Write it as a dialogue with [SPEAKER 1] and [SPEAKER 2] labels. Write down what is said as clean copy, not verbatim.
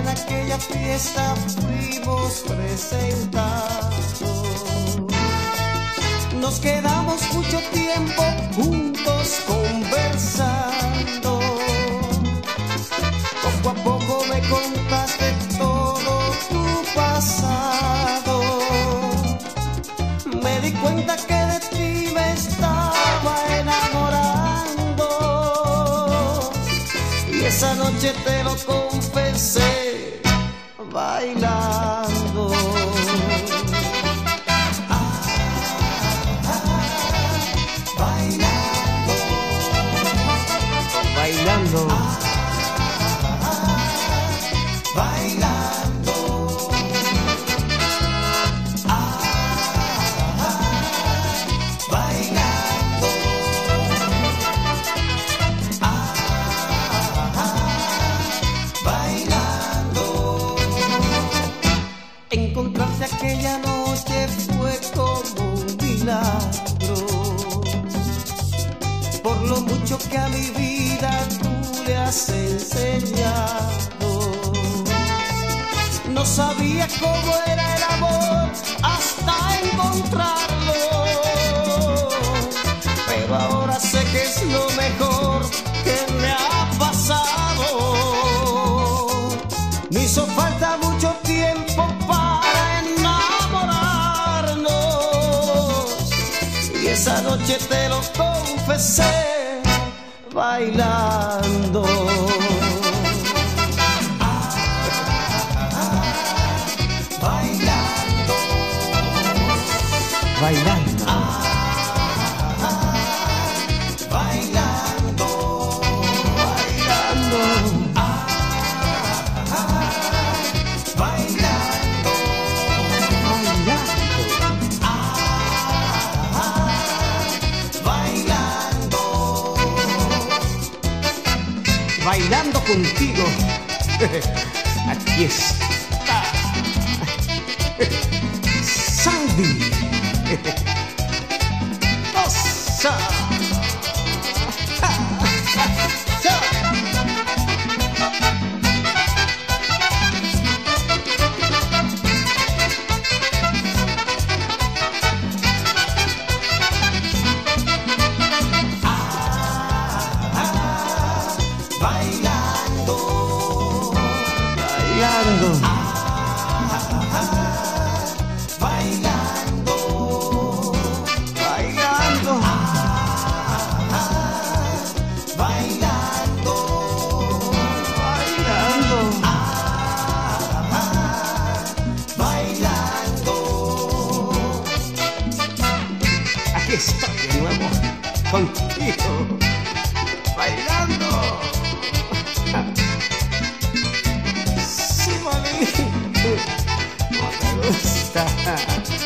[SPEAKER 1] en aquella fiesta fuimos presentados. Nos quedamos mucho tiempo juntos conversando. Poco a poco me contaste todo tu pasado. Me di cuenta que de ti me estaba enamorando. Y esa noche te lo confesé bailando. Bailando, bailando, bailando, bailando. Encontrarte aquella noche fue como un milagro. Por lo mucho que a mi vida tú le has enseñado. No sabía cómo era el amor hasta encontrarlo. Pero ahora sé que es lo mejor que me ha pasado. Me hizo falta mucho tiempo para enamorarnos. Y esa noche te lo confesé bailando. Bailando, bailando, bailando, bailando, bailando, bailando, bailando contigo. Aquí está Sandy. Osa. Bailando, bailando, bailando, bailando, bailando, bailando. Aquí estoy de nuevo contigo, bailando. Sí, mami, no te gusta.